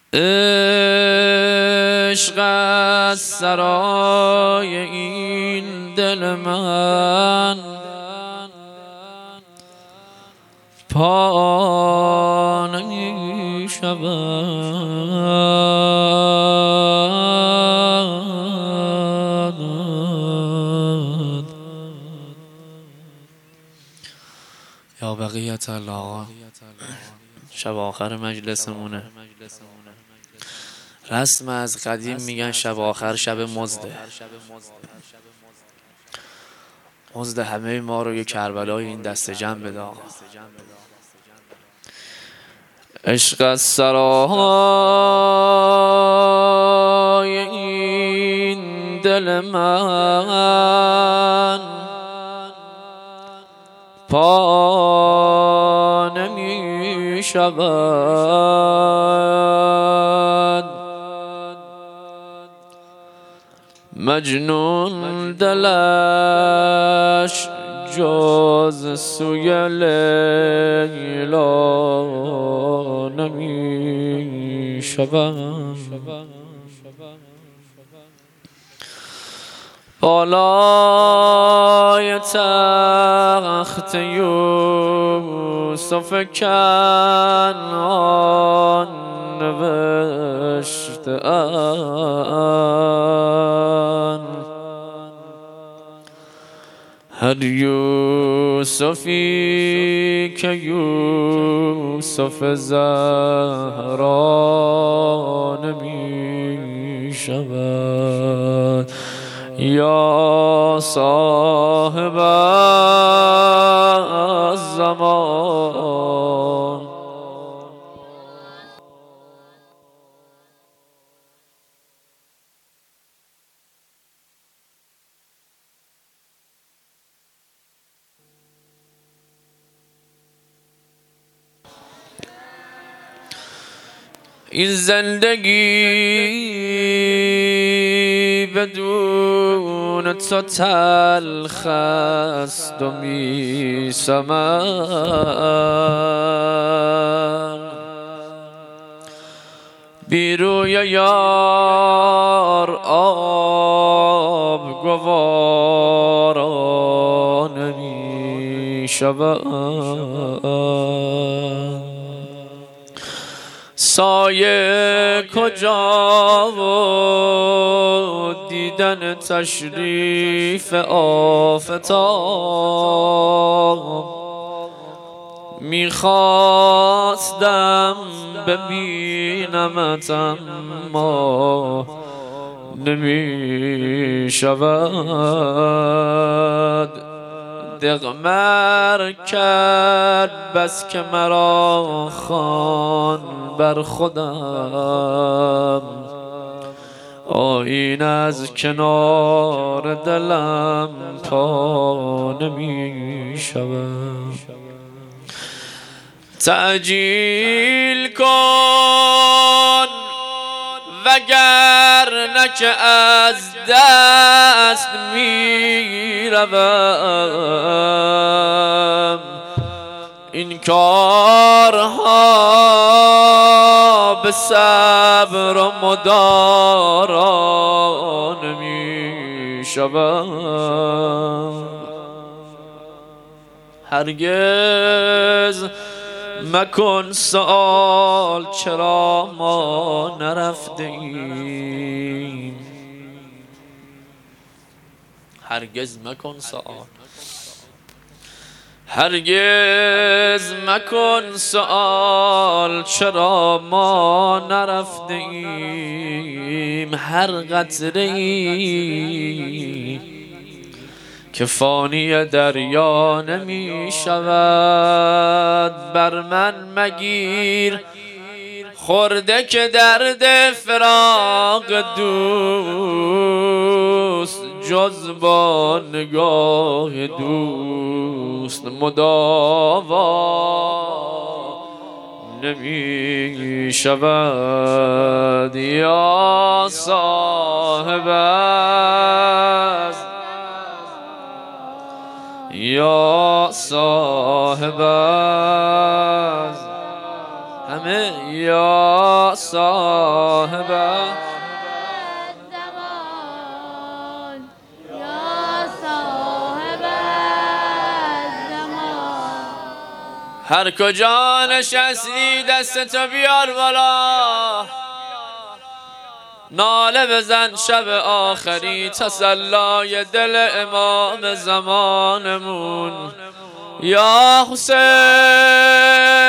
عشق از سرای این دل من پا نمی شود. یا بقیت الله، شب آخر مجلسمونه. رسم از قدیم میگن شب آخر شب مزده. مزد همه ما رو یه کربلای این دست جمع بده آقا. عشق از سرای این دل من پا نمی شود. مجنون دلش جز سوی لیلا نمی شود. بالای تخت یوسف کنعان نوشته اند هر یوسفی که یوسف زهرا نمی شود. یا صاحب الزمان، این زندگی بدون تو تلخ است و میسمد. بی روی یار آب گوارا نمی شود. سایه کجا و دیدن تشریف آفتاب، میخواستم ببینمت اما نمی شود. دقمر کرد بس که مرا خوان بر خودم، آیین از کنار دلم پا نمی شود. تعجیل کن وگرنه که از دست می روم. این کارها به صبر و مدارا نمی شود. هرگز مکن سؤال چرا ما نرفته ایم. هرگز مکن سؤال، هرگز مکن سؤال چرا ما نرفته ایم. هر قطره ای که فانی دریا نمی شود. بر من مگیر خورده که درد فراق دوست جز با نگاه دوست مداوا نمی شود. یا صاحب یا صاحب همه یا صاحب زمان یا صاحب زمان هر کجا نشستی دستتو بیار بالا ناله بزن شب آخری تسلای دل امام زمانمون یا حسین